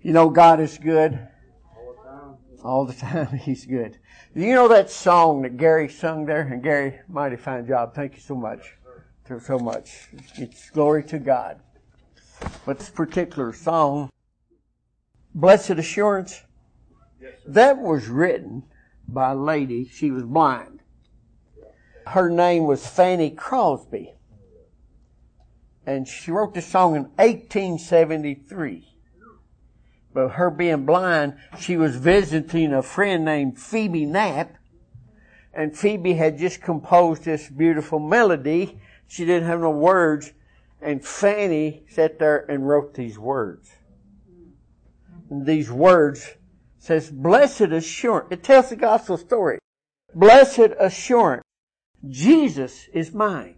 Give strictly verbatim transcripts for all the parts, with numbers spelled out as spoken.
You know God is good. All the time He's good. You know that song that Gary sung there? And Gary, mighty fine job. Thank you so much. So much. It's glory to God. But this particular song, Blessed Assurance, that was written by a lady. She was blind. Her name was Fanny Crosby. And she wrote this song in eighteen seventy-three. But her being blind, she was visiting a friend named Phoebe Knapp. And Phoebe had just composed this beautiful melody. She didn't have no words. And Fanny sat there and wrote these words. And these words says, Blessed Assurance. It tells the gospel story. Blessed Assurance. Jesus is mine.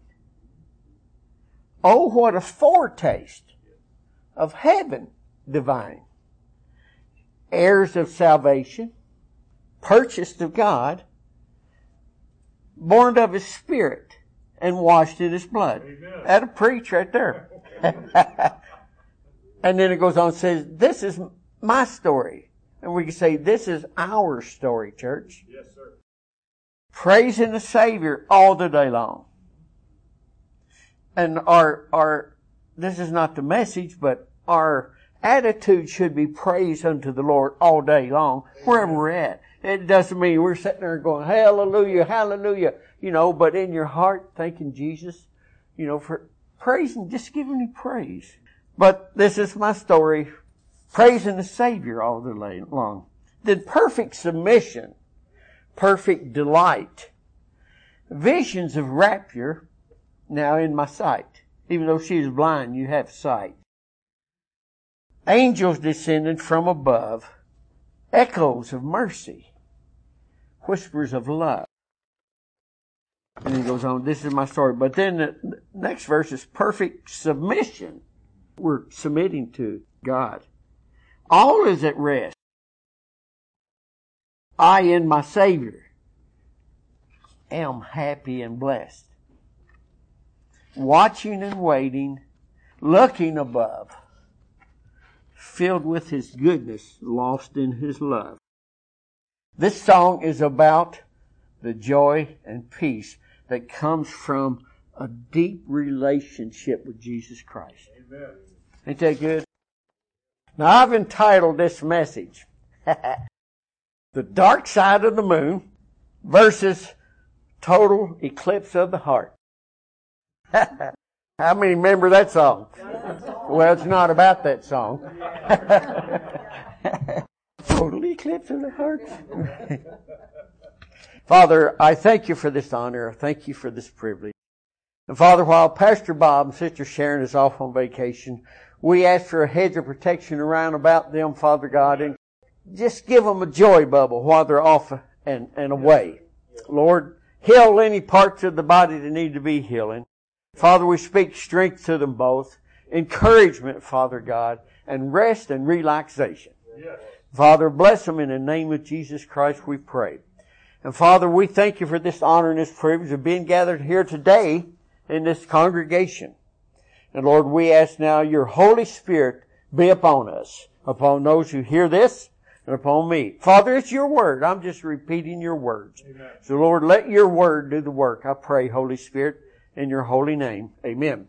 Oh, what a foretaste of heaven divine. Heirs of salvation, purchased of God, born of His Spirit, and washed in His blood. Amen. That'll preach right there. And then it goes on and says, this is my story. And we can say, this is our story, church. Yes, sir. Praising the Savior all the day long. And our, our, this is not the message, but our attitude should be praise unto the Lord all day long, wherever we're at. It doesn't mean we're sitting there going, hallelujah, hallelujah, you know, but in your heart, thanking Jesus, you know, for praising, just giving Him praise. But this is my story, praising the Savior all the day long. Then perfect submission, perfect delight, visions of rapture now in my sight. Even though she is blind, you have sight. Angels descended from above, echoes of mercy, whispers of love. And he goes on, this is my story. But then the next verse is perfect submission. We're submitting to God. All is at rest. I in my Savior am happy and blessed. Watching and waiting, looking above, filled with His goodness, lost in His love. This song is about the joy and peace that comes from a deep relationship with Jesus Christ. Amen. Ain't that good? Now I've entitled this message, The Dark Side of the Moon versus Total Eclipse of the Heart. How many remember that song? Well, it's not about that song. Total eclipse of the heart. Father, I thank You for this honor. I thank You for this privilege. And Father, while Pastor Bob and Sister Sharon is off on vacation, we ask for a hedge of protection around about them, Father God, and just give them a joy bubble while they're off and, and away. Lord, heal any parts of the body that need to be healing. Father, we speak strength to them both, encouragement, Father God, and rest and relaxation. Yes. Father, bless them in the name of Jesus Christ, we pray. And Father, we thank You for this honor and this privilege of being gathered here today in this congregation. And Lord, we ask now Your Holy Spirit be upon us, upon those who hear this, and upon me. Father, it's Your word. I'm just repeating Your words. Amen. So Lord, let Your word do the work. I pray, Holy Spirit, in Your holy name. Amen.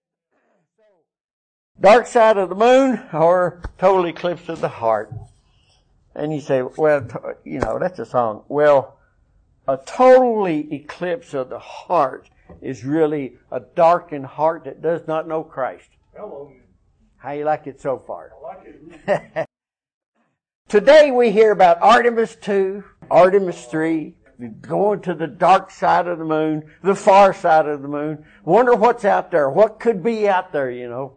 Dark side of the moon or total eclipse of the heart. And you say, well, you know, that's a song. Well, a totally eclipse of the heart is really a darkened heart that does not know Christ. Hello. How you like it so far? I like it. Today we hear about Artemis two, Artemis three, going to the dark side of the moon, the far side of the moon. Wonder what's out there. What could be out there, you know.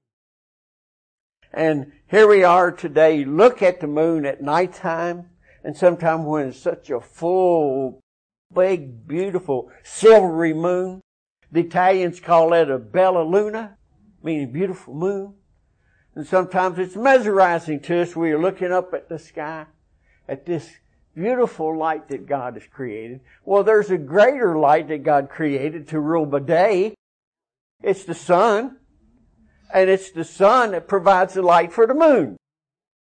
And here we are today. Look at the moon at nighttime, and sometime when it's such a full, big, beautiful, silvery moon. The Italians call that a bella luna, meaning beautiful moon. And sometimes it's mesmerizing to us. We are looking up at the sky, at this beautiful light that God has created. Well, there's a greater light that God created to rule the day. It's the sun. And it's the sun that provides the light for the moon.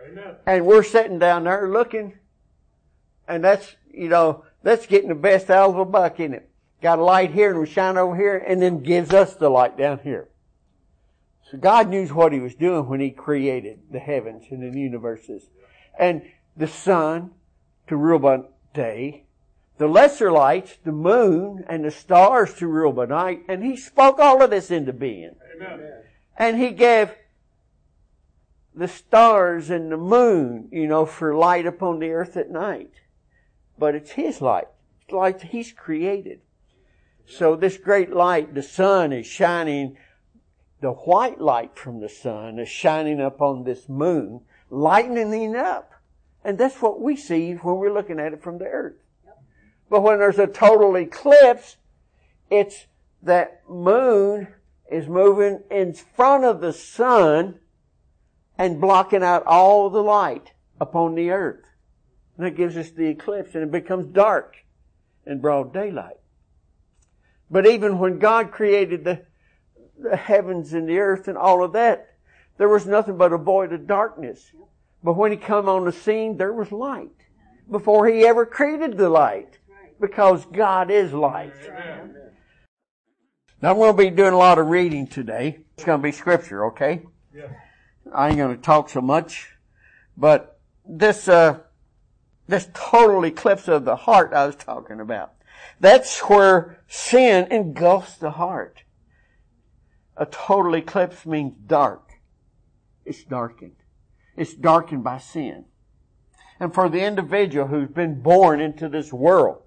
Amen. And we're sitting down there looking, and that's, you know, that's getting the best out of a buck, isn't it? Got a light here and we shine over here and then gives us the light down here. So God knew what He was doing when He created the heavens and the universes. And the sun to rule by day, the lesser lights, the moon and the stars to rule by night. And He spoke all of this into being. Amen. And He gave the stars and the moon, you know, for light upon the earth at night. But it's His light. It's light He's created. So this great light, the sun is shining, the white light from the sun is shining up on this moon, lightening it up. And that's what we see when we're looking at it from the earth. But when there's a total eclipse, it's that moon is moving in front of the sun and blocking out all the light upon the earth. And that gives us the eclipse, and it becomes dark in broad daylight. But even when God created the, the heavens and the earth and all of that, there was nothing but a void of darkness. But when He come on the scene, there was light. Before He ever created the light. Because God is light. Amen. Now I'm going to be doing a lot of reading today. It's going to be scripture, okay? Yeah. I ain't going to talk so much. But this, uh, this total eclipse of the heart I was talking about. That's where sin engulfs the heart. A total eclipse means dark. It's darkened. It's darkened by sin. And for the individual who's been born into this world,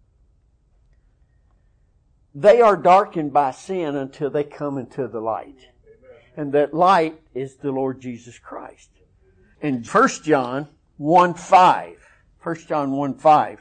they are darkened by sin until they come into the light. And that light is the Lord Jesus Christ. In First John one five, First John one five,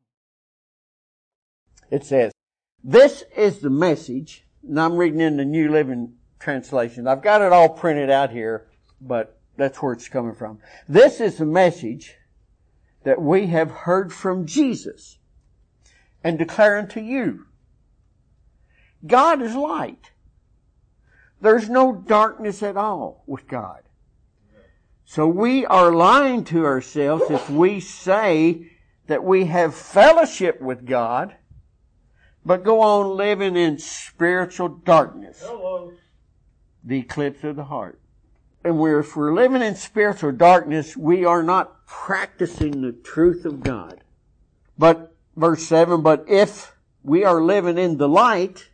it says, this is the message, and I'm reading in the New Living Translation. I've got it all printed out here, but that's where it's coming from. This is the message that we have heard from Jesus and declare unto you. God is light. There's no darkness at all with God. So we are lying to ourselves if we say that we have fellowship with God, but go on living in spiritual darkness. Hello. The eclipse of the heart. And we're, if we're living in spiritual darkness, we are not practicing the truth of God. But, verse seven, but if we are living in the light,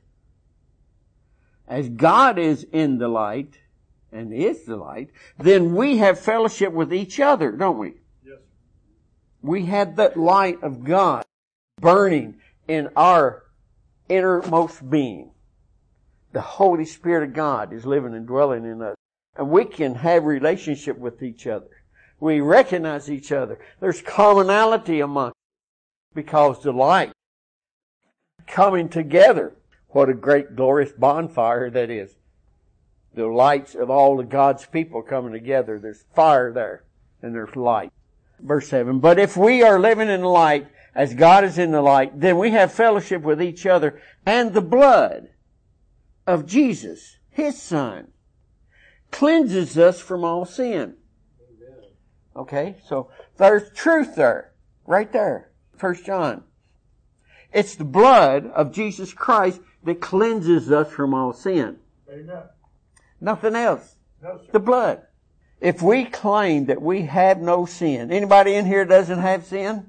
as God is in the light, and is the light, then we have fellowship with each other, don't we? Yes. We have that light of God burning in our innermost being. The Holy Spirit of God is living and dwelling in us. And we can have relationship with each other. We recognize each other. There's commonality among us because the light coming together. What a great glorious bonfire that is. The lights of all of God's people coming together. There's fire there and there's light. Verse seven, but if we are living in the light as God is in the light, then we have fellowship with each other, and the blood of Jesus, His Son, cleanses us from all sin. Amen. Okay, so there's truth there, right there. First John. It's the blood of Jesus Christ that cleanses us from all sin. Amen. Nothing else. No, sir. The blood. If we claim that we have no sin, anybody in here doesn't have sin?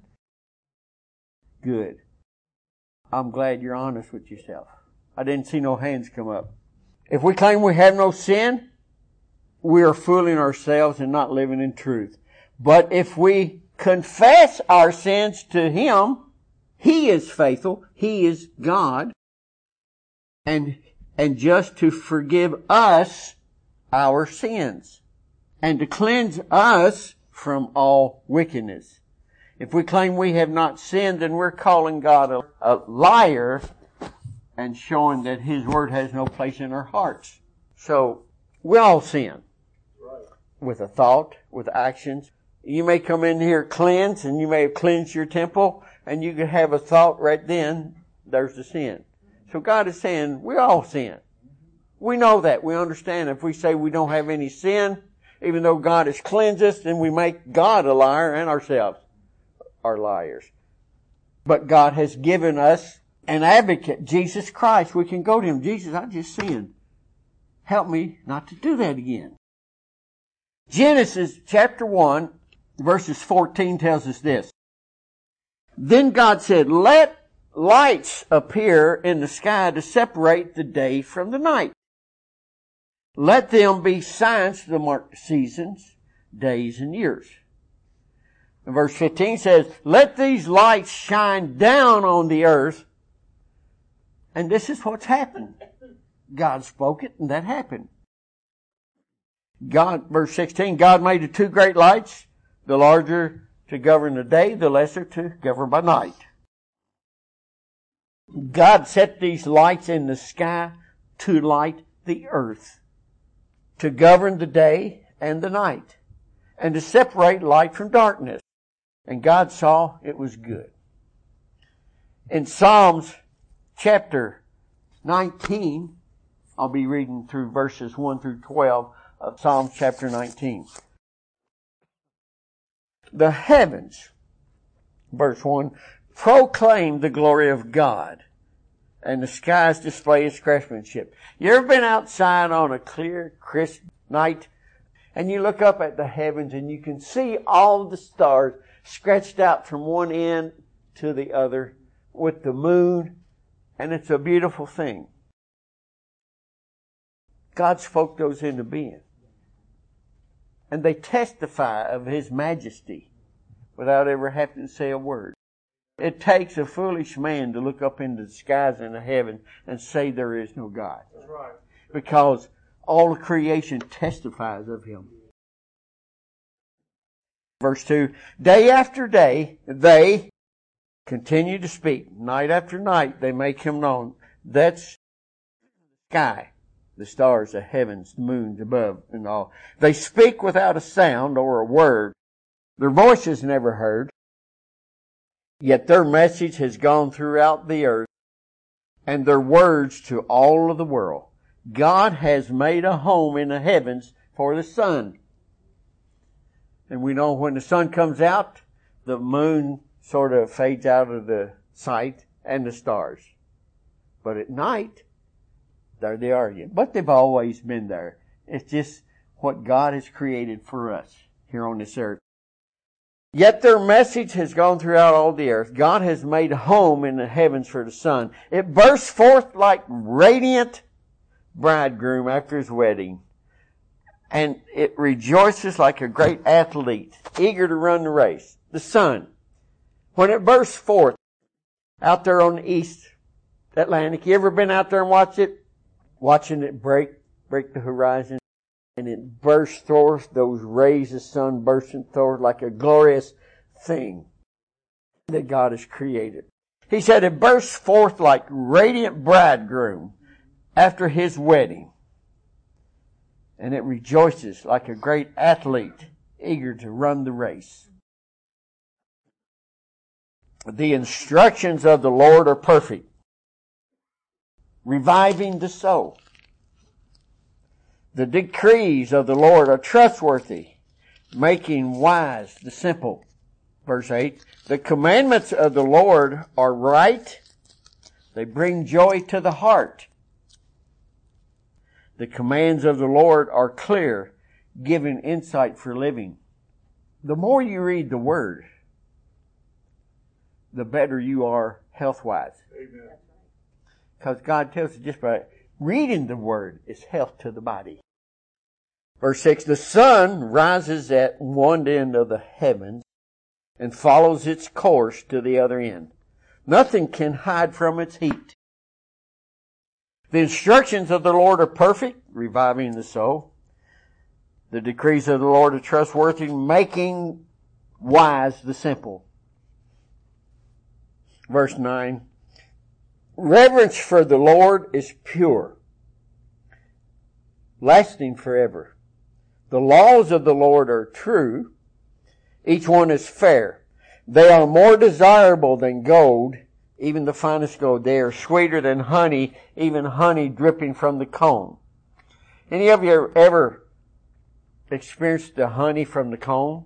Good. I'm glad you're honest with yourself. I didn't see no hands come up. If we claim we have no sin, we are fooling ourselves and not living in truth. But if we confess our sins to Him, He is faithful, He is God, and, and just to forgive us our sins and to cleanse us from all wickedness. If we claim we have not sinned, then we're calling God a, a liar and showing that His Word has no place in our hearts. So, we all sin. Right. With a thought, with actions. You may come in here cleansed, and you may have cleansed your temple, and you could have a thought right then, there's the sin. So God is saying, we all sin. We know that. We understand. If we say we don't have any sin, Even though God has cleansed us, then we make God a liar and ourselves are liars. But God has given us an advocate, Jesus Christ. We can go to Him. Jesus, I just sinned. Help me not to do that again. Genesis chapter one, verses fourteen tells us this. Then God said, let lights appear in the sky to separate the day from the night. Let them be signs to mark the seasons, days, and years. And verse fifteen says, let these lights shine down on the earth. And this is what's happened. God spoke it, and that happened. God, verse sixteen, God made the two great lights, the larger to govern the day, the lesser to govern by night. God set these lights in the sky to light the earth, to govern the day and the night, and to separate light from darkness. And God saw it was good. In Psalms chapter nineteen, I'll be reading through verses one through twelve of Psalms chapter nineteen. The heavens, verse one, proclaim the glory of God, and the skies display His craftsmanship. You ever been outside on a clear, crisp night, and you look up at the heavens and you can see all the stars stretched out from one end to the other with the moon, and it's a beautiful thing. God spoke those into being. And they testify of His majesty without ever having to say a word. It takes a foolish man to look up into the skies and the heaven and say there is no God. That's right. Because all of creation testifies of Him. Verse two, day after day, they continue to speak. Night after night, they make Him known. That's the sky, the stars, the heavens, the moons above and all. They speak without a sound or a word. Their voice is never heard. Yet their message has gone throughout the earth, and their words to all of the world. God has made a home in the heavens for the sun. And we know when the sun comes out, the moon sort of fades out of the sight and the stars. But at night, there they are again. But they've always been there. It's just what God has created for us here on this earth. Yet their message has gone throughout all the earth. God has made a home in the heavens for the sun. It bursts forth like radiant bridegroom after his wedding. And it rejoices like a great athlete, eager to run the race. The sun, when it bursts forth out there on the East Atlantic, you ever been out there and watched it? Watching it break, break the horizon. And it bursts forth, those rays of sun bursting forth like a glorious thing that God has created. He said it bursts forth like radiant bridegroom after his wedding. And it rejoices like a great athlete eager to run the race. The instructions of the Lord are perfect, reviving the soul. The decrees of the Lord are trustworthy, making wise the simple. Verse eight, the commandments of the Lord are right. They bring joy to the heart. The commands of the Lord are clear, giving insight for living. The more you read the Word, the better you are health-wise. Amen. Because God tells us just by reading the Word is health to the body. Verse six, the sun rises at one end of the heavens and follows its course to the other end. Nothing can hide from its heat. The instructions of the Lord are perfect, reviving the soul. The decrees of the Lord are trustworthy, making wise the simple. Verse nine, reverence for the Lord is pure, lasting forever. The laws of the Lord are true. Each one is fair. They are more desirable than gold, even the finest gold. They are sweeter than honey, even honey dripping from the comb. Any of you ever experienced the honey from the comb?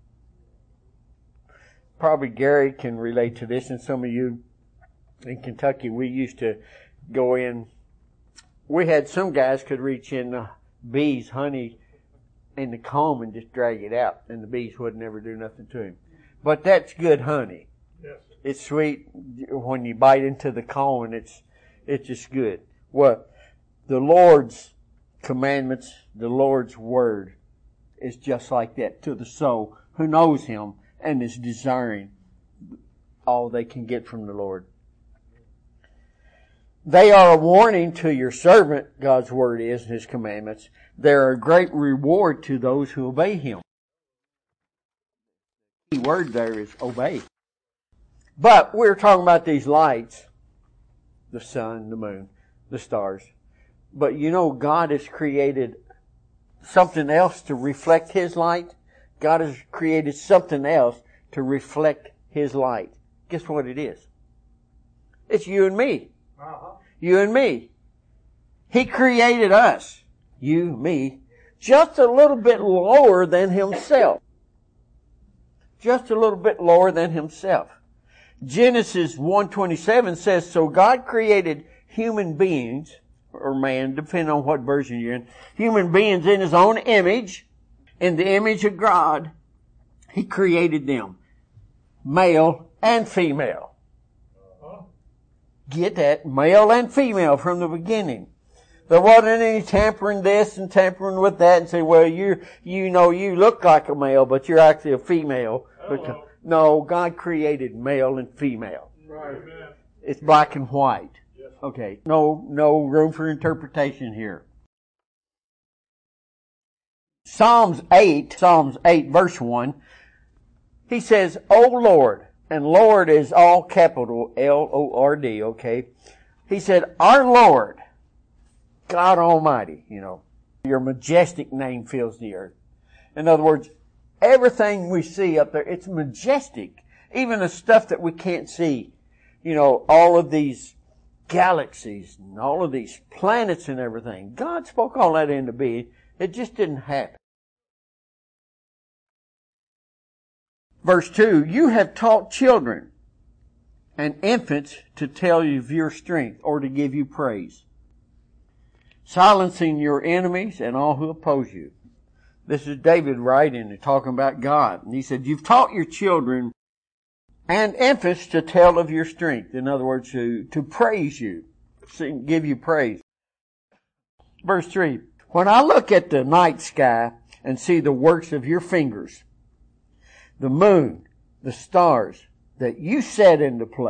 Probably Gary can relate to this, and some of you in Kentucky, we used to go in. We had some guys could reach in the bees' honey in the comb and just drag it out, and the bees would never do nothing to him. But that's good honey. Yes. It's sweet when you bite into the comb, and it's it's just good. Well, the Lord's commandments, the Lord's word, is just like that to the soul who knows Him and is desiring all they can get from the Lord. They are a warning to your servant, God's word is, and His commandments. They're a great reward to those who obey Him. The key word there is obey. But we're talking about these lights, the sun, the moon, the stars. But you know, God has created something else to reflect His light. God has created something else to reflect His light. Guess what it is? It's you and me. Uh-huh. You and me. He created us, you, me, just a little bit lower than Himself. Just a little bit lower than Himself. Genesis one twenty-seven says, so God created human beings, or man, depending on what version you're in, human beings in His own image, in the image of God. He created them, male and female. Get that? Male and female from the beginning. There wasn't any tampering this and tampering with that and say, well, you you know, you look like a male, but you're actually a female. Because, no, God created male and female. Right. It's black and white. Okay. No, no room for interpretation here. Psalms eight, Psalms eight verse one, he says, O Lord, and Lord is all capital L O R D, okay? He said, our Lord, God Almighty, you know, your majestic name fills the earth. In other words, everything we see up there, it's majestic. Even the stuff that we can't see, you know, all of these galaxies and all of these planets and everything. God spoke all that into being. It just didn't happen. Verse two, you have taught children and infants to tell you of your strength or to give you praise, silencing your enemies and all who oppose you. This is David writing and talking about God. And he said, you've taught your children and infants to tell of your strength. In other words, to, to praise you, to give you praise. Verse three, when I look at the night sky and see the works of your fingers, the moon, the stars that you set into place.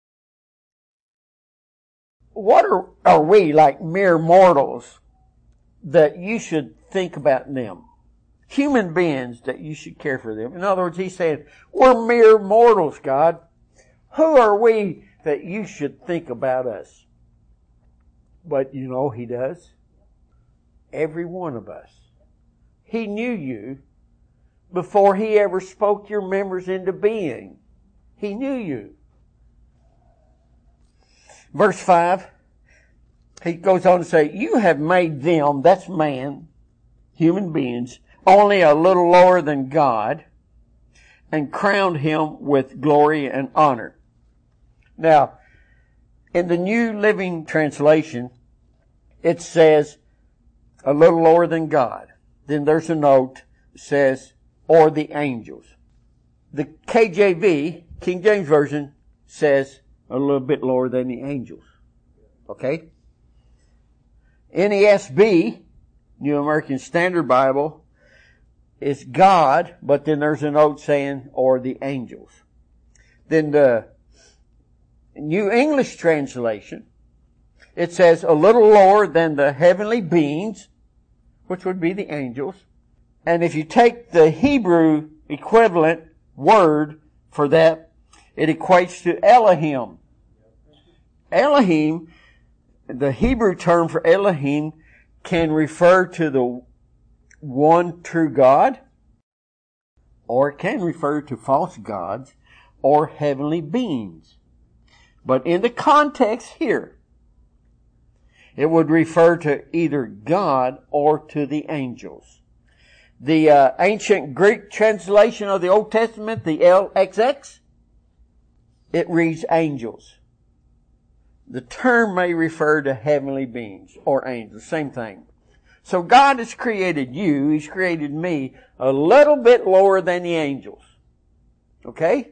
What are, are we, like mere mortals, that you should think about them? Human beings that you should care for them. In other words, he's saying, we're mere mortals, God. Who are we that you should think about us? But you know He does. Every one of us. He knew you before He ever spoke your members into being. He knew you. Verse five, he goes on to say, you have made them, that's man, human beings, only a little lower than God, and crowned Him with glory and honor. Now, in the New Living Translation, it says, a little lower than God. Then there's a note that says, or the angels. The K J V, King James Version, says a little bit lower than the angels. Okay? N A S B, New American Standard Bible, is God, but then there's a note saying, or the angels. Then the New English Translation, it says a little lower than the heavenly beings, which would be the angels. And if you take the Hebrew equivalent word for that, it equates to Elohim. Elohim, the Hebrew term for Elohim, can refer to the one true God, or it can refer to false gods, or heavenly beings. But in the context here, it would refer to either God or to the angels. The uh, ancient Greek translation of the Old Testament, the L X X, it reads angels. The term may refer to heavenly beings or angels, same thing. So God has created you, He's created me a little bit lower than the angels. Okay?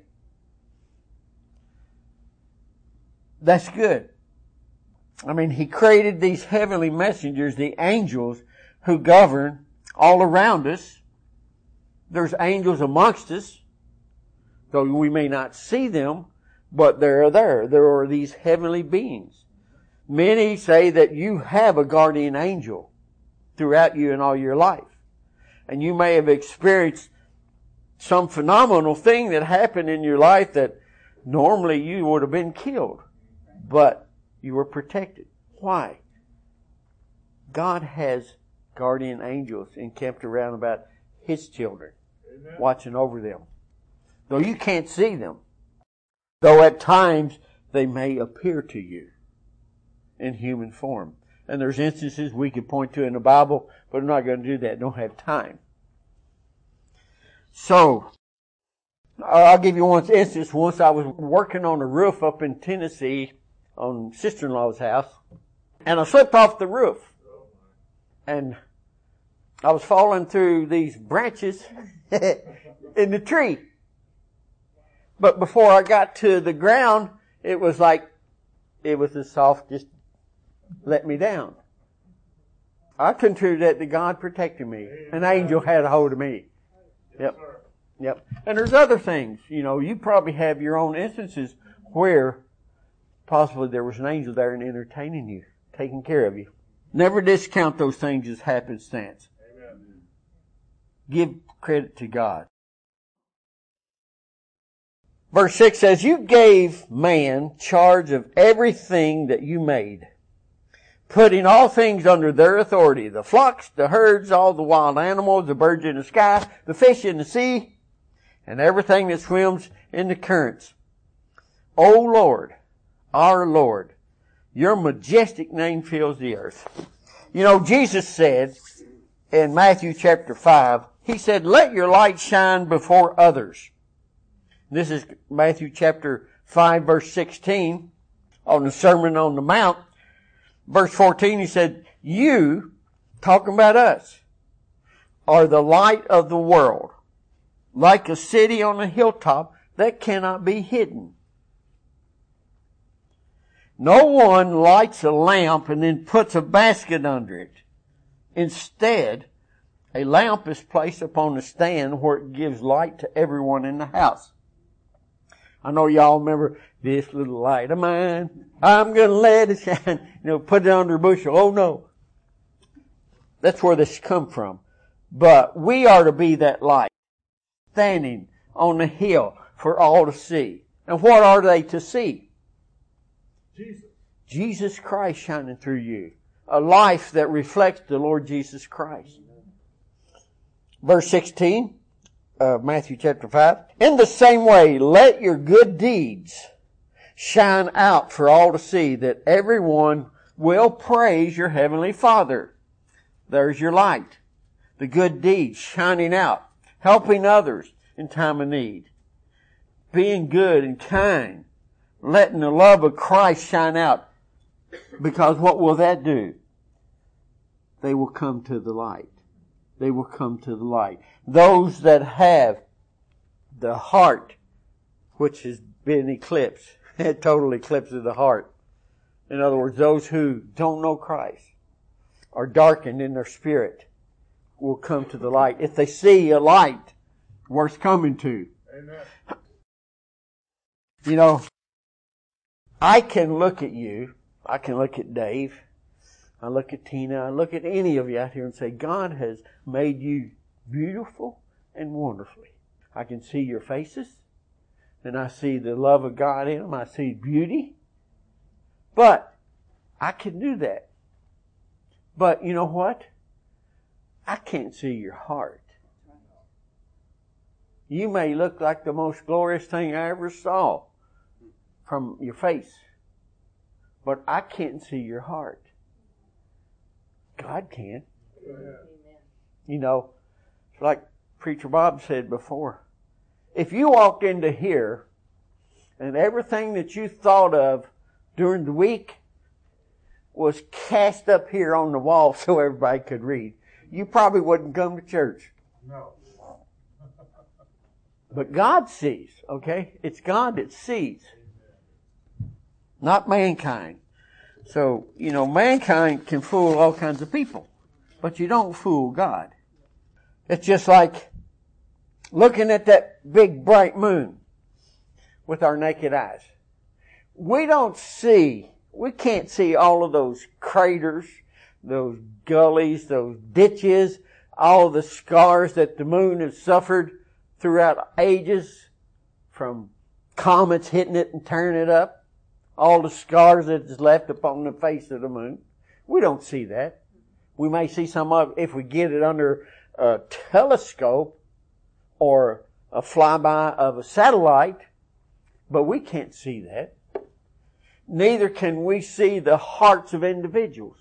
That's good. I mean, He created these heavenly messengers, the angels, who govern all around us. There's angels amongst us, though we may not see them, but they're there. There are these heavenly beings. Many say that you have a guardian angel throughout you and all your life. And you may have experienced some phenomenal thing that happened in your life that normally you would have been killed. But you were protected. Why? God has guardian angels encamped around about His children, Amen. Watching over them. Though you can't see them. Though at times they may appear to you in human form. And there's instances we could point to in the Bible, but I'm not going to do that. Don't have time. So, I'll give you one instance. Once I was working on a roof up in Tennessee on sister-in-law's house, and I slipped off the roof. And I was falling through these branches in the tree. But before I got to the ground, it was like, it was as soft, just let me down. I contributed that to God protecting me. An angel had a hold of me. Yep. Yep. And there's other things. You know, you probably have your own instances where possibly there was an angel there and entertaining you, taking care of you. Never discount those things as happenstance. Amen. Give credit to God. Verse six says, you gave man charge of everything that you made, putting all things under their authority, the flocks, the herds, all the wild animals, the birds in the sky, the fish in the sea, and everything that swims in the currents. O Lord, our Lord, your majestic name fills the earth. You know, Jesus said in Matthew chapter five, He said, let your light shine before others. This is Matthew chapter five, verse sixteen, on the Sermon on the Mount. Verse fourteen, He said, you, talking about us, are the light of the world, like a city on a hilltop that cannot be hidden. No one lights a lamp and then puts a basket under it. Instead, a lamp is placed upon a stand where it gives light to everyone in the house. I know y'all remember this little light of mine. I'm going to let it shine. You know, put it under a bushel. Oh no. That's where this come from. But we are to be that light, standing on the hill for all to see. And what are they to see? Jesus. Jesus Christ shining through you. A life that reflects the Lord Jesus Christ. Verse sixteen. Uh, Matthew chapter five. In the same way, let your good deeds shine out for all to see, that everyone will praise your heavenly Father. There's your light. The good deeds shining out. Helping others in time of need. Being good and kind. Letting the love of Christ shine out. Because what will that do? They will come to the light. They will come to the light. Those that have the heart, which has been eclipsed, a total eclipse of the heart. In other words, those who don't know Christ, are darkened in their spirit, will come to the light. If they see a light worth coming to. Amen. You know, I can look at you, I can look at Dave, I look at Tina, I look at any of you out here and say, God has made you beautiful and wonderfully. I can see your faces, and I see the love of God in them. I see beauty. But I can do that. But you know what? I can't see your heart. You may look like the most glorious thing I ever saw from your face, but I can't see your heart. God can. Amen. You know, like Preacher Bob said before, if you walked into here and everything that you thought of during the week was cast up here on the wall so everybody could read, you probably wouldn't come to church. No. But God sees, okay? It's God that sees, not mankind. So, you know, mankind can fool all kinds of people, but you don't fool God. It's just like looking at that big bright moon with our naked eyes. We don't see, we can't see all of those craters, those gullies, those ditches, all of the scars that the moon has suffered throughout ages from comets hitting it and tearing it up. All the scars that is left upon the face of the moon. We don't see that. We may see some of it if we get it under a telescope or a flyby of a satellite, but we can't see that. Neither can we see the hearts of individuals.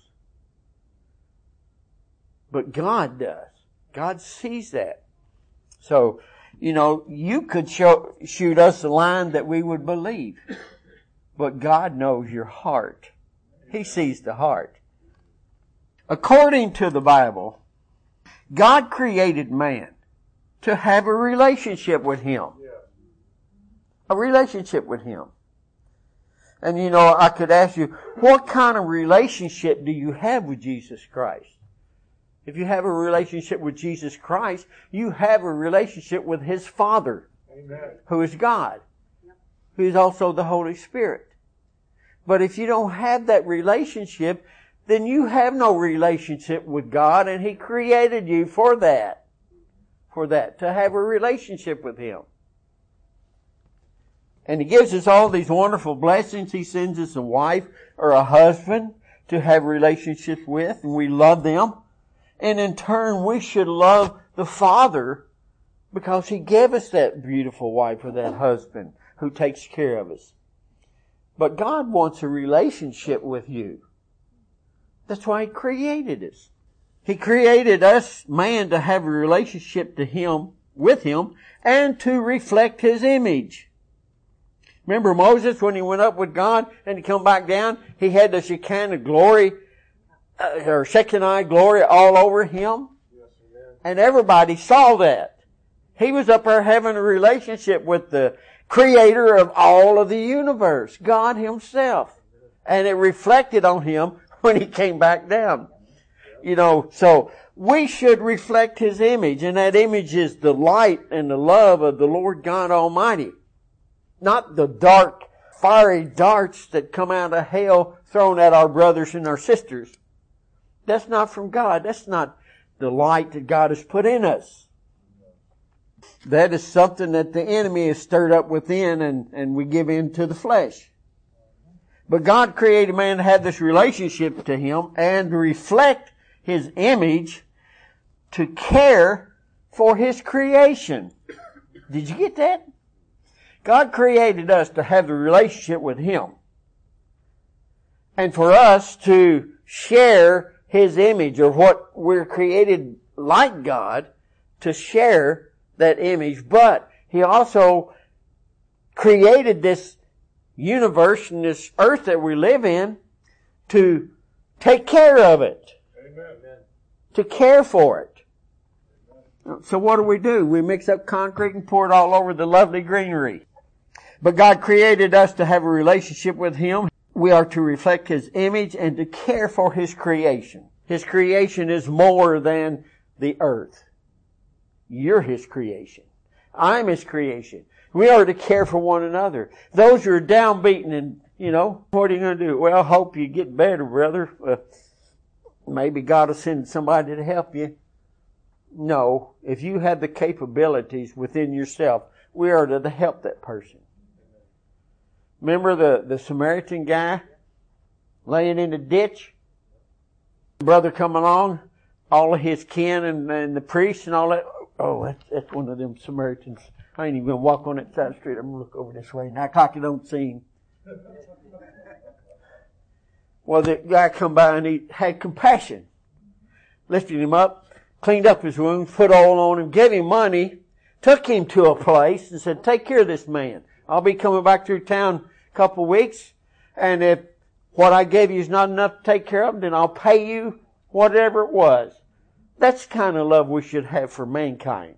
But God does. God sees that. So, you know, you could show, shoot us a line that we would believe. But God knows your heart. He sees the heart. According to the Bible, God created man to have a relationship with Him. A relationship with Him. And you know, I could ask you, what kind of relationship do you have with Jesus Christ? If you have a relationship with Jesus Christ, you have a relationship with His Father, Amen. Who is God, who is also the Holy Spirit. But if you don't have that relationship, then you have no relationship with God, and He created you for that. For that, to have a relationship with Him. And He gives us all these wonderful blessings. He sends us a wife or a husband to have relationships with, and we love them. And in turn, we should love the Father because He gave us that beautiful wife or that husband who takes care of us. But God wants a relationship with you. That's why He created us. He created us, man, to have a relationship to Him, with Him, and to reflect His image. Remember Moses when he went up with God and he come back down? He had the Shekinah glory, uh, or Shekinah glory all over him. Yes, and everybody saw that. He was up there having a relationship with the Creator of all of the universe, God Himself. And it reflected on him when he came back down. You know, so we should reflect His image, and that image is the light and the love of the Lord God Almighty. Not the dark, fiery darts that come out of hell thrown at our brothers and our sisters. That's not from God. That's not the light that God has put in us. That is something that the enemy has stirred up within, and, and we give in to the flesh. But God created man to have this relationship to Him and to reflect His image, to care for His creation. Did you get that? God created us to have a relationship with Him. And for us to share His image, or what we're created like God, to share that image. But He also created this universe and this earth that we live in to take care of it. Amen. To care for it. So what do we do? We mix up concrete and pour it all over the lovely greenery. But God created us to have a relationship with Him. We are to reflect His image and to care for His creation. His creation is more than the earth. You're His creation. I'm His creation. We are to care for one another. Those who are downbeaten and, you know, what are you going to do? Well, I hope you get better, brother. Uh, maybe God will send somebody to help you. No. If you have the capabilities within yourself, we are to help that person. Remember the, the Samaritan guy laying in the ditch? Brother come along, all of his kin and, and the priest and all that. Oh, that's, that's one of them Samaritans. I ain't even going to walk on that side of the street. I'm going to look over this way. Now, cocky don't see him. Well, the guy come by and he had compassion. Lifted him up, cleaned up his wounds, put oil on him, gave him money, took him to a place and said, take care of this man. I'll be coming back through town a couple of weeks, and if what I gave you is not enough to take care of him, then I'll pay you whatever it was. That's the kind of love we should have for mankind.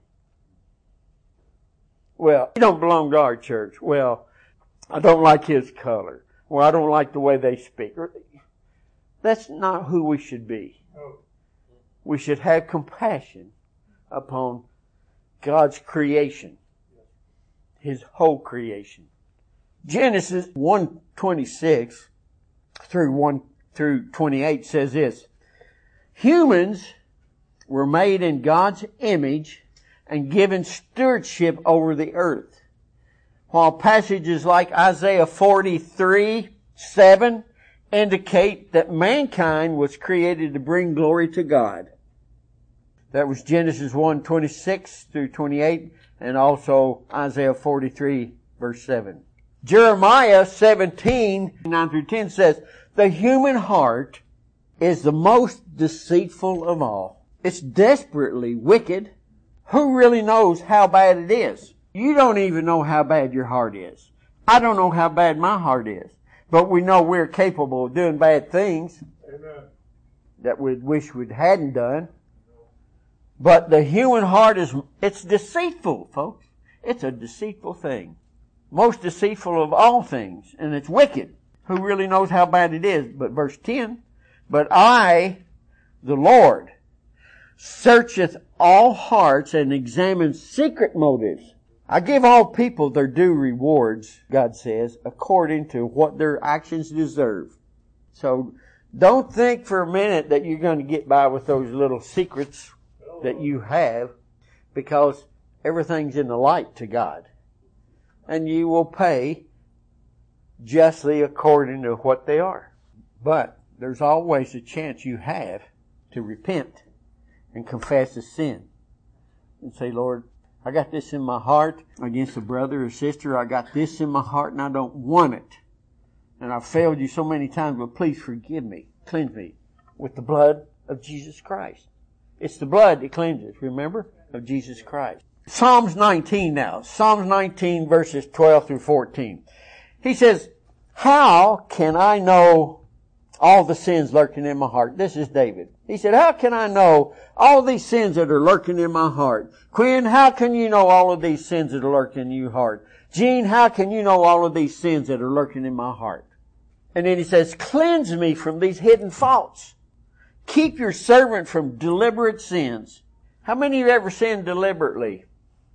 Well, you don't belong to our church. Well, I don't like his color. Well, I don't like the way they speak. That's not who we should be. We should have compassion upon God's creation. His whole creation. Genesis one twenty-six through one through twenty-eight says this. Humans were made in God's image and given stewardship over the earth. While passages like Isaiah forty-three seven indicate that mankind was created to bring glory to God. That was Genesis one twenty-six through twenty-eight and also Isaiah forty-three verse seven. Jeremiah seventeen nine through ten says, the human heart is the most deceitful of all. It's desperately wicked. Who really knows how bad it is? You don't even know how bad your heart is. I don't know how bad my heart is. But we know we're capable of doing bad things. Amen. That we wish we hadn't done. But the human heart is, it's deceitful, folks. It's a deceitful thing. Most deceitful of all things. And it's wicked. Who really knows how bad it is? But verse ten, but I, the Lord, searcheth all hearts and examines secret motives. I give all people their due rewards, God says, according to what their actions deserve. So don't think for a minute that you're going to get by with those little secrets that you have, because everything's in the light to God. And you will pay justly according to what they are. But there's always a chance you have to repent and confess a sin. And say, Lord, I got this in my heart against a brother or sister. I got this in my heart and I don't want it. And I've failed you so many times, but please forgive me. Cleanse me with the blood of Jesus Christ. It's the blood that cleanses, remember, of Jesus Christ. Psalms nineteen now. Psalms nineteen verses twelve through fourteen. He says, how can I know all the sins lurking in my heart? This is David. He said, how can I know all these sins that are lurking in my heart? Quinn, how can you know all of these sins that are lurking in your heart? Jean, how can you know all of these sins that are lurking in my heart? And then he says, cleanse me from these hidden faults. Keep your servant from deliberate sins. How many of you ever sinned deliberately?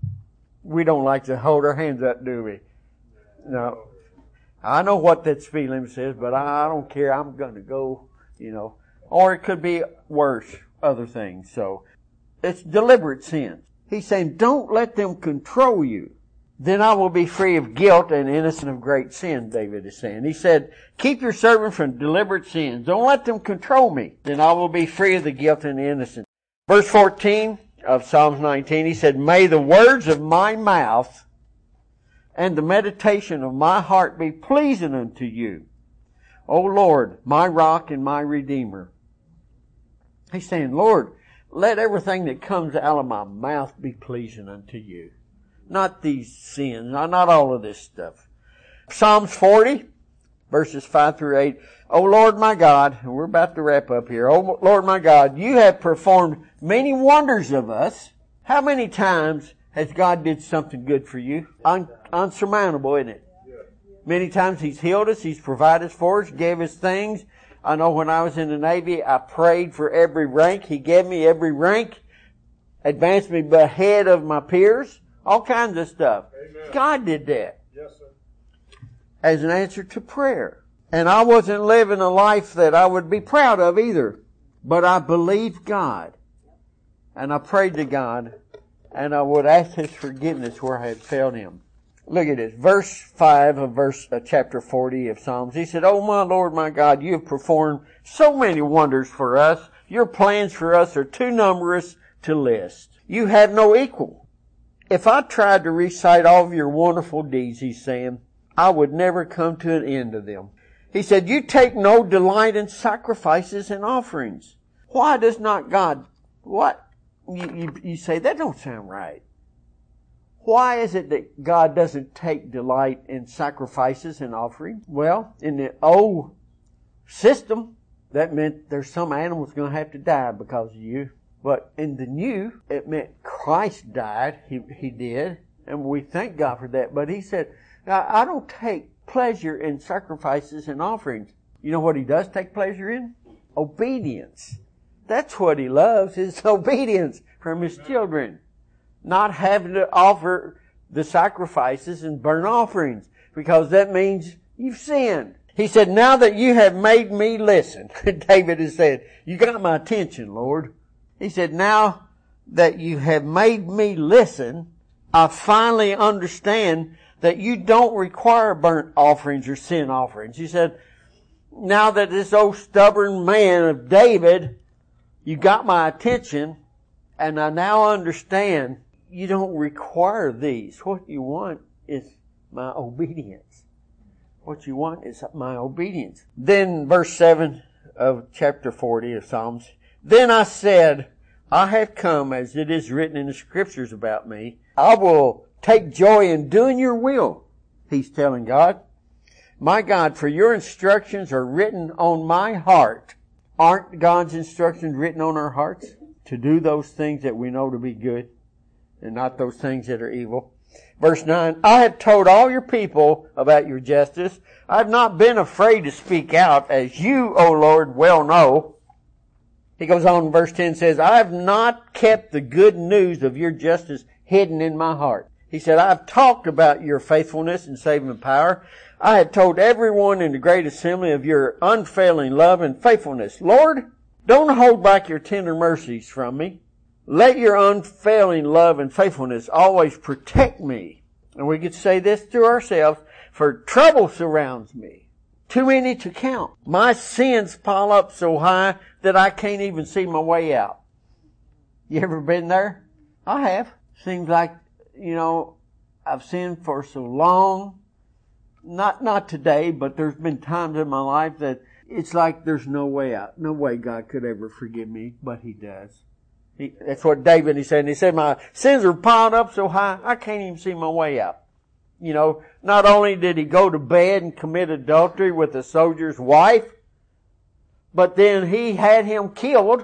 We don't like to hold our hands up, do we? No. I know what that feeling says, but I don't care. I'm going to go, you know. Or it could be worse, other things. So it's deliberate sins. He's saying, don't let them control you. Then I will be free of guilt and innocent of great sin, David is saying. He said, keep your servant from deliberate sins. Don't let them control me. Then I will be free of the guilt and the innocent. Verse fourteen of Psalms nineteen, he said, may the words of my mouth and the meditation of my heart be pleasing unto you, O Lord, my rock and my redeemer. He's saying, Lord, let everything that comes out of my mouth be pleasing unto you. Not these sins, not, not all of this stuff. Psalms forty, verses five through eight. O Lord my God, and we're about to wrap up here. O Lord my God, you have performed many wonders of us. How many times has God did something good for you? Un- unsurmountable, isn't it? Many times He's healed us, He's provided for us, gave us things. I know when I was in the Navy, I prayed for every rank. He gave me every rank, advanced me ahead of my peers, all kinds of stuff. Amen. God did that. Yes, sir. As an answer to prayer. And I wasn't living a life that I would be proud of either. But I believed God. And I prayed to God. And I would ask His forgiveness where I had failed Him. Look at this. Verse five of verse, uh, chapter forty of Psalms. He said, oh my Lord, my God, you have performed so many wonders for us. Your plans for us are too numerous to list. You have no equal. If I tried to recite all of your wonderful deeds, he's saying, I would never come to an end of them. He said, you take no delight in sacrifices and offerings. Why does not God, what? you, you, you say, that don't sound right. Why is it that God doesn't take delight in sacrifices and offerings? Well, in the old system, that meant there's some animals going to have to die because of you. But in the new, it meant Christ died. He, he did. And we thank God for that. But he said, I, I don't take pleasure in sacrifices and offerings. You know what he does take pleasure in? Obedience. That's what he loves, is obedience from his children. Not having to offer the sacrifices and burnt offerings, because that means you've sinned. He said, now that you have made me listen, David has said, you got my attention, Lord. He said, now that you have made me listen, I finally understand that you don't require burnt offerings or sin offerings. He said, now that this old stubborn man of David, you got my attention, and I now understand you don't require these. What you want is my obedience. What you want is my obedience. Then verse seven of chapter forty of Psalms. Then I said, I have come as it is written in the scriptures about me. I will take joy in doing your will. He's telling God. My God, for your instructions are written on my heart. Aren't God's instructions written on our hearts? To do those things that we know to be good, and not those things that are evil. Verse nine, I have told all your people about your justice. I have not been afraid to speak out, as you, O Lord, well know. He goes on in verse ten, says, I have not kept the good news of your justice hidden in my heart. He said, I have talked about your faithfulness and saving power. I have told everyone in the great assembly of your unfailing love and faithfulness. Lord, don't hold back your tender mercies from me. Let your unfailing love and faithfulness always protect me. And we could say this to ourselves, for trouble surrounds me. Too many to count. My sins pile up so high that I can't even see my way out. You ever been there? I have. Seems like, you know, I've sinned for so long. Not, not today, but there's been times in my life that it's like there's no way out. No way God could ever forgive me, but He does. He, that's what David, he said. And he said, my sins are piled up so high, I can't even see my way out. You know, not only did he go to bed and commit adultery with a soldier's wife, but then he had him killed.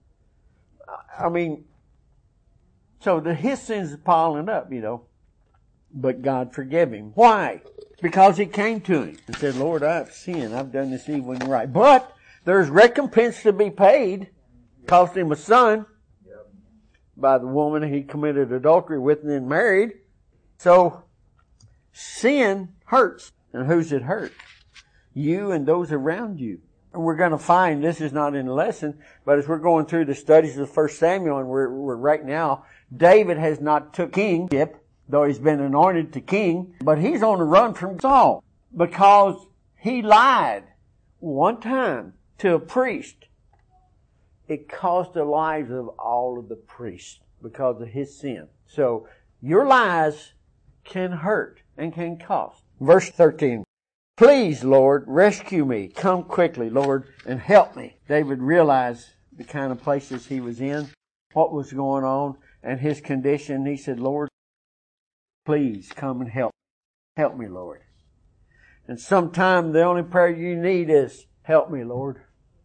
I mean, so the, his sins are piling up, you know. But God forgave him. Why? Because he came to him and said, Lord, I've sinned. I've done this evil and right. But there's recompense to be paid. Cost him a son by the woman he committed adultery with and then married. So sin hurts. And who's it hurt? You and those around you. And we're going to find, this is not in the lesson, but as we're going through the studies of First Samuel, and we're, we're right now, David has not took kingship, though he's been anointed to king, but he's on the run from Saul because he lied one time to a priest. It cost the lives of all of the priests because of his sin. So your lies can hurt and can cost. Verse thirteen. Please, Lord, rescue me. Come quickly, Lord, and help me. David realized the kind of places he was in, what was going on, and his condition. He said, Lord, please come and help. Help me, Lord. And sometime the only prayer you need is, help me, Lord.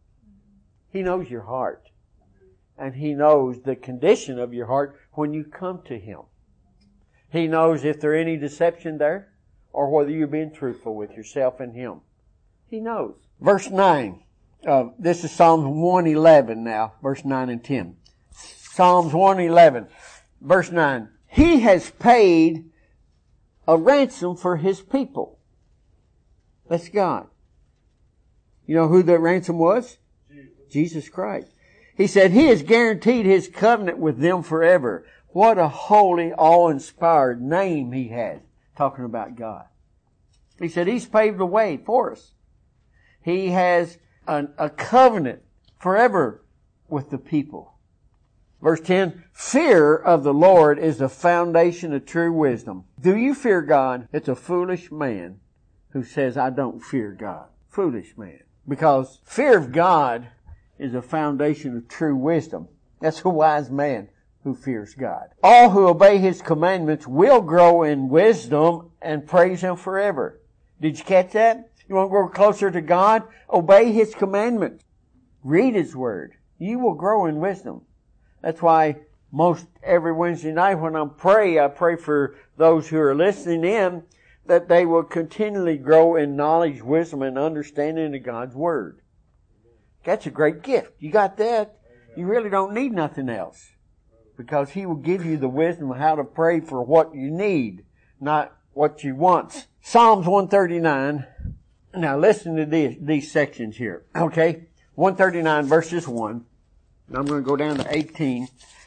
He knows your heart. And He knows the condition of your heart when you come to Him. He knows if there's any deception there or whether you're being truthful with yourself and Him. He knows. Verse nine. Uh, this is Psalms one eleven now. Verse nine and ten. Psalms one eleven. Verse nine. He has paid a ransom for His people. That's God. You know who that ransom was? Jesus Christ. He said He has guaranteed His covenant with them forever. What a holy, awe-inspired name He has. Talking about God. He said He's paved the way for us. He has an, a covenant forever with the people. Verse ten, fear of the Lord is the foundation of true wisdom. Do you fear God? It's a foolish man who says, I don't fear God. Foolish man. Because fear of God is a foundation of true wisdom. That's a wise man. who fears God. All who obey His commandments will grow in wisdom and praise Him forever. Did you catch that? You want to grow closer to God? Obey His commandments. Read His Word. You will grow in wisdom. That's why most every Wednesday night when I pray, I pray for those who are listening in that they will continually grow in knowledge, wisdom, and understanding of God's Word. That's a great gift. You got that? You really don't need nothing else. Because He will give you the wisdom of how to pray for what you need, not what you want. Psalms one thirty-nine. Now listen to these, these sections here. Okay? one thirty-nine verses one. And I'm going to go down to eighteen.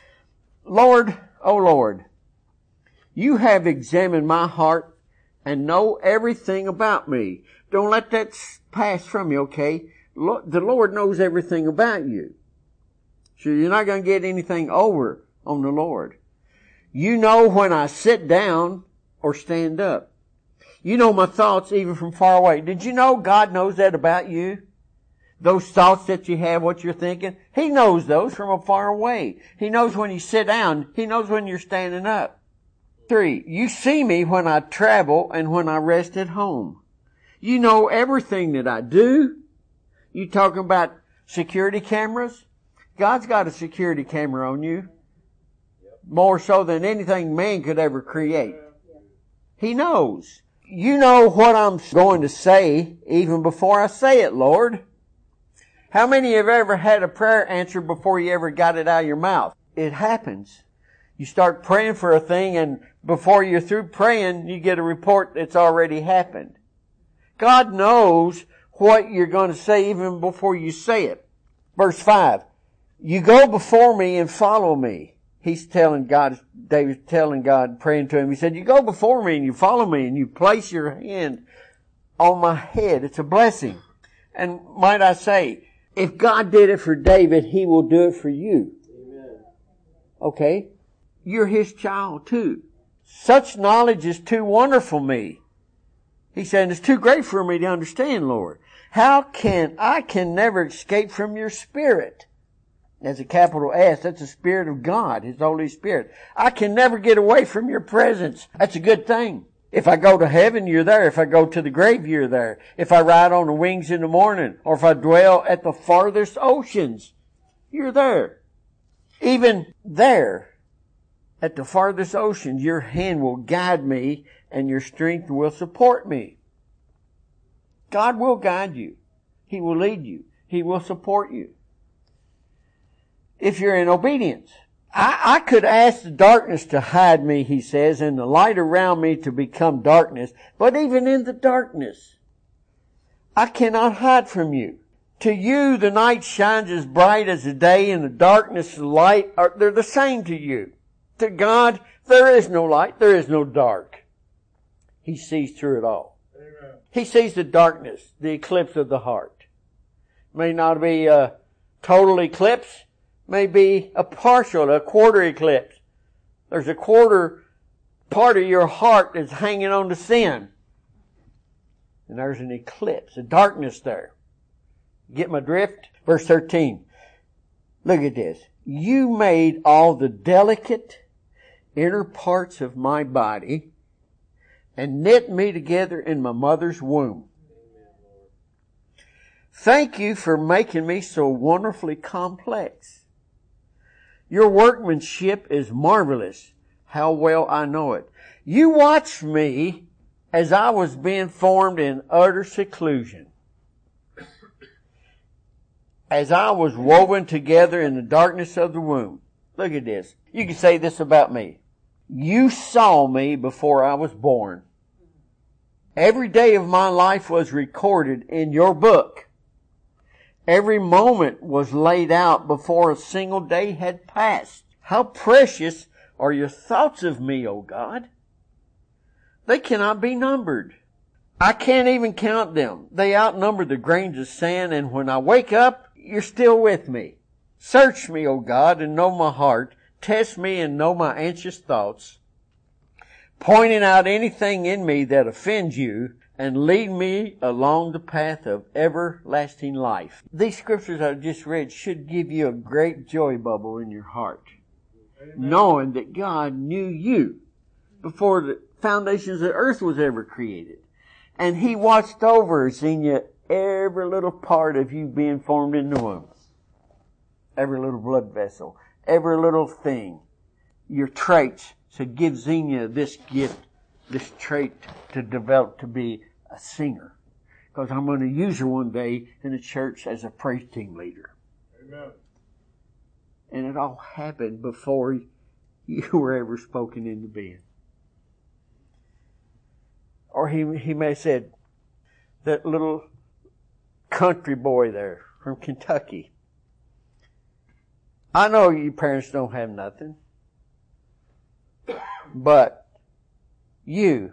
Lord, O Lord, You have examined my heart and know everything about me. Don't let that pass from you, okay? The Lord knows everything about you. So you're not going to get anything over on the Lord. You know when I sit down or stand up. You know my thoughts even from far away. Did you know God knows that about you? Those thoughts that you have, what you're thinking, He knows those from far away. He knows when you sit down. He knows when you're standing up. Three, you see me when I travel and when I rest at home. You know everything that I do. You talking about security cameras? God's got a security camera on you. More so than anything man could ever create. He knows. You know what I'm going to say even before I say it, Lord. How many have ever had a prayer answered before you ever got it out of your mouth? It happens. You start praying for a thing and before you're through praying, you get a report that's already happened. God knows what you're going to say even before you say it. Verse five. You go before me and follow me. He's telling God, David's telling God, praying to Him. He said, you go before me and you follow me and you place your hand on my head. It's a blessing. And might I say, if God did it for David, He will do it for you. Amen. Okay? You're His child too. Such knowledge is too wonderful for me. He said, it's too great for me to understand, Lord. How can, I can never escape from your Spirit. That's a capital S. That's the Spirit of God, His Holy Spirit. I can never get away from your presence. That's a good thing. If I go to heaven, you're there. If I go to the grave, you're there. If I ride on the wings in the morning, or if I dwell at the farthest oceans, you're there. Even there, at the farthest oceans, your hand will guide me and your strength will support me. God will guide you. He will lead you. He will support you. If you're in obedience. I, I could ask the darkness to hide me, He says, and the light around me to become darkness. But even in the darkness, I cannot hide from you. To you, the night shines as bright as the day, and the darkness, the light, are, they're the same to you. To God, there is no light, there is no dark. He sees through it all. Amen. He sees the darkness, the eclipse of the heart. May not be a total eclipse, may be a partial, a quarter eclipse. There's a quarter part of your heart that's hanging on to sin. And there's an eclipse, a darkness there. Get my drift? Verse thirteen. Look at this. You made all the delicate inner parts of my body and knit me together in my mother's womb. Thank you for making me so wonderfully complex. Your workmanship is marvelous. How well I know it. You watched me as I was being formed in utter seclusion. As I was woven together in the darkness of the womb. Look at this. You can say this about me. You saw me before I was born. Every day of my life was recorded in your book. Every moment was laid out before a single day had passed. How precious are your thoughts of me, O God. They cannot be numbered. I can't even count them. They outnumber the grains of sand, and when I wake up, you're still with me. Search me, O God, and know my heart. Test me and know my anxious thoughts. Pointing out anything in me that offends you, and lead me along the path of everlasting life. These scriptures I just read should give you a great joy bubble in your heart. Amen. Knowing that God knew you before the foundations of the earth was ever created. And He watched over, Xenia, every little part of you being formed in the womb. Every little blood vessel. Every little thing. Your traits. So give Xenia this gift, this trait to develop to be a singer. Because I'm going to use her one day in the church as a praise team leader. Amen. And it all happened before you were ever spoken into being. Or he, he may have said, that little country boy there from Kentucky. I know you parents don't have nothing. But you,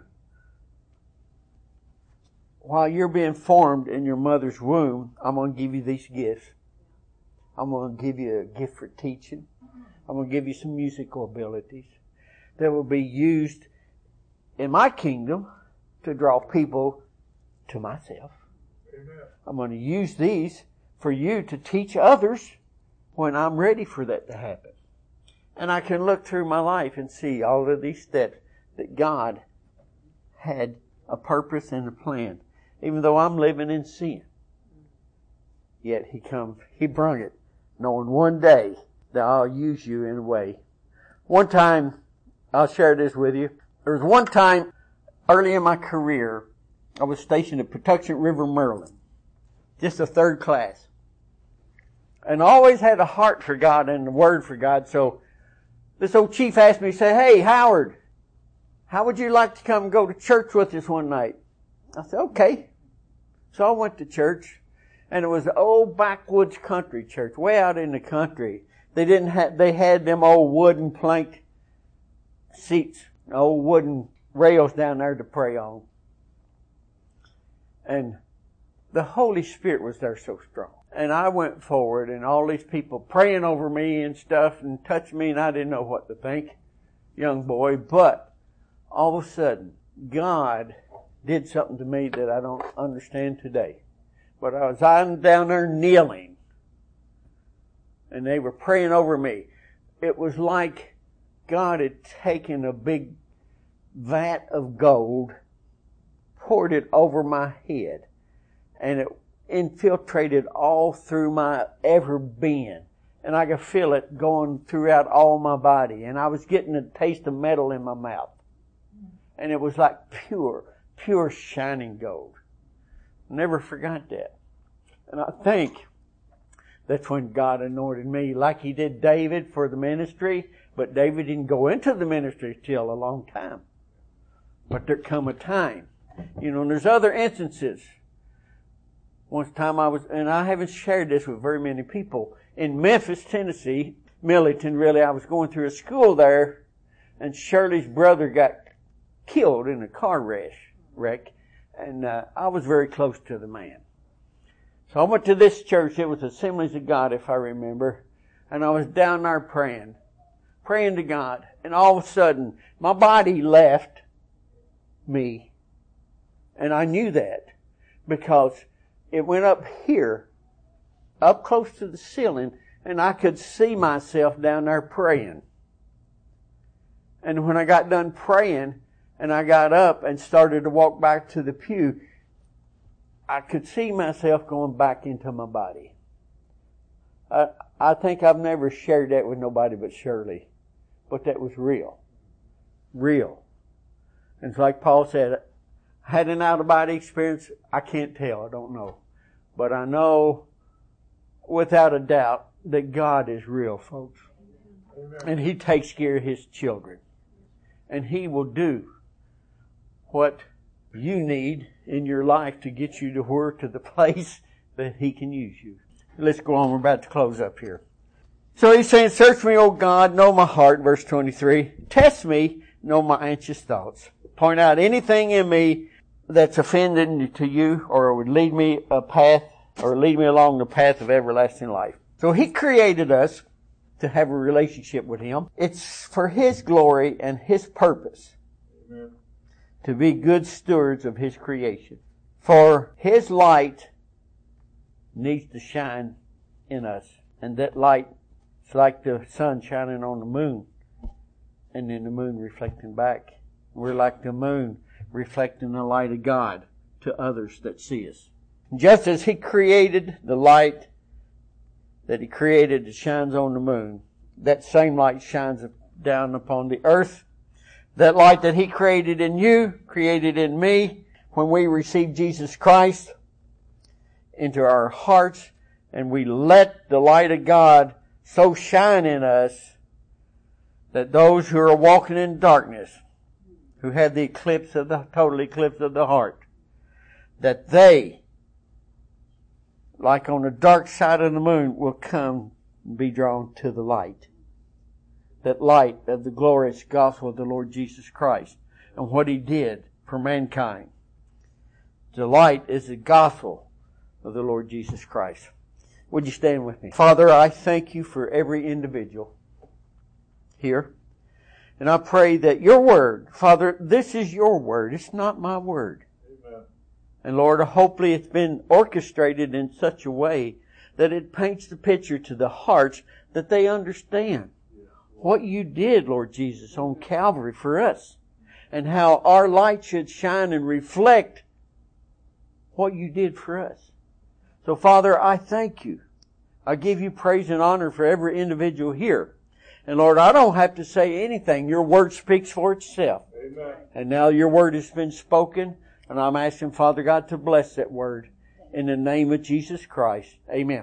while you're being formed in your mother's womb, I'm going to give you these gifts. I'm going to give you a gift for teaching. I'm going to give you some musical abilities that will be used in my kingdom to draw people to myself. Amen. I'm going to use these for you to teach others when I'm ready for that to happen. And I can look through my life and see all of these steps that God had a purpose and a plan. Even though I'm living in sin. Yet He comes, He brung it, knowing one day that I'll use you in a way. One time, I'll share this with you. There was one time early in my career, I was stationed at Patuxent River, Maryland. Just a third class. And I always had a heart for God and a word for God. So this old chief asked me, he said, hey, Howard, how would you like to come and go to church with us one night? I said, okay. So I went to church, and it was an old backwoods country church, way out in the country. They didn't have, they had them old wooden plank seats, old wooden rails down there to pray on. And the Holy Spirit was there so strong. And I went forward, and all these people praying over me and stuff and touched me, and I didn't know what to think, young boy. But all of a sudden, God did something to me that I don't understand today. But I was down there kneeling, and they were praying over me. It was like God had taken a big vat of gold, poured it over my head, and it infiltrated all through my ever being. And I could feel it going throughout all my body. And I was getting a taste of metal in my mouth. And it was like pure, pure shining gold. Never forgot that. And I think that's when God anointed me like He did David for the ministry. But David didn't go into the ministry till a long time. But there come a time. You know, and there's other instances. One time I was, and I haven't shared this with very many people, in Memphis, Tennessee, Millington really, I was going through a school there, and Shirley's brother got killed in a car wreck, wreck and uh, I was very close to the man. So I went to this church, it was Assemblies of God, if I remember, and I was down there praying, praying to God, and all of a sudden, my body left me, and I knew that, because it went up here, up close to the ceiling, and I could see myself down there praying. And when I got done praying, and I got up and started to walk back to the pew, I could see myself going back into my body. I, I think I've never shared that with nobody but Shirley. But that was real. Real. And it's like Paul said, I had an out-of-body experience. I can't tell. I don't know. But I know without a doubt that God is real, folks. Amen. And He takes care of His children. And He will do what you need in your life to get you to where, to the place that He can use you. Let's go on. We're about to close up here. So He's saying, search me, O God, know my heart, verse twenty-three. Test me, know my anxious thoughts. Point out anything in me that's offending to you or would lead me a path or lead me along the path of everlasting life. So He created us to have a relationship with Him. It's for His glory and His purpose. Amen. To be good stewards of His creation. For His light needs to shine in us. And that light is like the sun shining on the moon. and then the moon reflecting back. We're like the moon reflecting the light of God to others that see us. Just as He created the light that He created that shines on the moon, that same light shines down upon the earth. That light that He created in you, created in me, when we receive Jesus Christ into our hearts, and we let the light of God so shine in us that those who are walking in darkness, who have the eclipse of the, total eclipse of the heart, that they, like on the dark side of the moon, will come and be drawn to the light. That light of the glorious gospel of the Lord Jesus Christ and what He did for mankind. The light is the gospel of the Lord Jesus Christ. Would you stand with me? Father, I thank You for every individual here. And I pray that Your word, Father, this is Your word. It's not my word. Amen. And Lord, hopefully it's been orchestrated in such a way that it paints the picture to the hearts that they understand what You did, Lord Jesus, on Calvary for us. And how our light should shine and reflect what You did for us. So Father, I thank You. I give You praise and honor for every individual here. And Lord, I don't have to say anything. Your word speaks for itself. Amen. And now Your word has been spoken. And I'm asking Father God to bless that word. In the name of Jesus Christ. Amen.